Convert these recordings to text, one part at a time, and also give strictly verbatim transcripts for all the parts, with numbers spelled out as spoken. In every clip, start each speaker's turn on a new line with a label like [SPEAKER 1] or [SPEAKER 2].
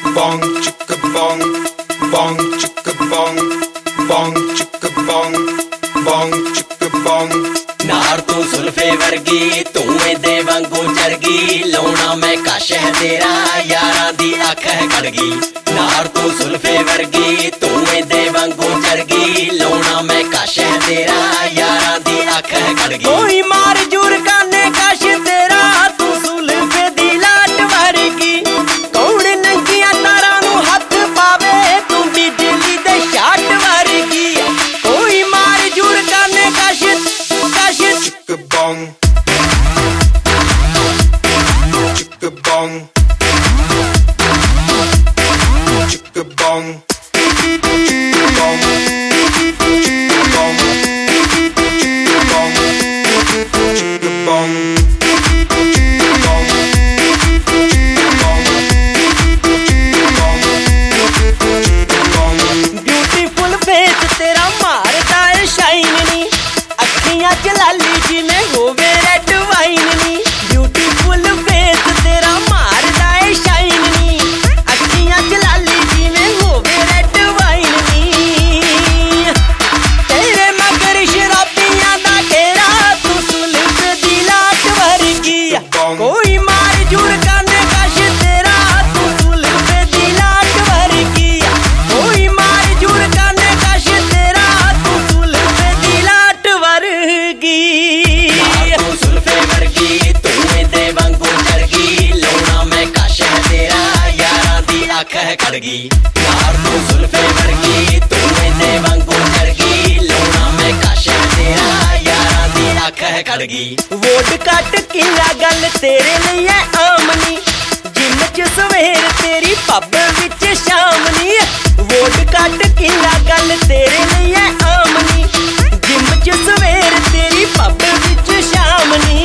[SPEAKER 1] bong chicka bong bong chicka bong bong chicka bong bong chicka bong
[SPEAKER 2] नार तू सुल्फे वर्गी तू दे वांगू चरगी लाउना मैं कश है तेरा यारा दी अख है कड़गी नार तू सुल्फे वर्गी तू दे वांगू चरगी लाउना मैं कश है तेरा यारा दी अख है कड़गी कोई मार जूर काने कश तेरा तू सुल्फे दी लाट वर्गी कौन नंगिया तारा नू हथ पावे तू बिजली दे शाट वर्गी कोई मार जूर काने कश
[SPEAKER 1] chicka bong chicka bong chicka bong chicka bong chicka bong chicka bong chicka bong
[SPEAKER 2] beautiful face तेरा मारदा है शाइन नी अखियां च लाली जिवें होवे रेड वाइन नी ब्यूटीफुल फेस तेरा मारदा है शाइन नी अखियां च लाली जिवें होवे रेड वाइन नी तेरे मगर शराबियां दा घेरा तू सुल्फ दी लाट वर्गी कोई मार जुड़ काने कश तेरा तू सुल्फ दी लाट वर्गी कोई मार जुड़ काने कश तेरा तू सुल्फ दी लाट वर्गी तू सुल्फे वर्गी तू दे वांगू चरगी लाउना मैं कश है तेरा यारा दी अख है कड़गी यार तू सुल्फे वर्गी तू दे वांगू चरगी लाउना मैं कश है तेरा यारा दी अख है कड़गी वोट कट किला गल तेरे लिए है आमनी जिम च सवेर तेरी पब विच शामनी वोट कट किला गल तेरे लिए है आमनी जिम च सवेर तेरी पब विच शामनी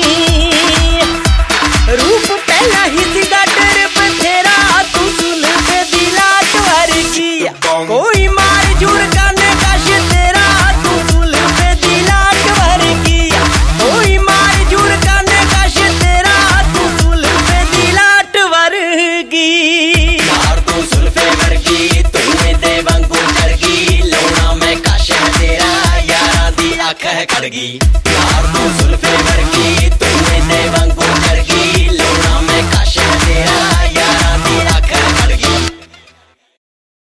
[SPEAKER 2] रूप पहला ही सीगा डर बथेरा तू सुल्फ दी लाट वर्गी कोई मार जुड़ काने कश तेरा तू सुल्फ दी लाट वर्गी कोई मार जुड़ काने कश तेरा तू सुल्फ दी लाट वर्गी यार तू सुल्फे वर्गी तू दे वांगू चरगी लाउना मैं कश है तेरा यारा दी अख है कड़गी यार तू सुल्फे वर्गी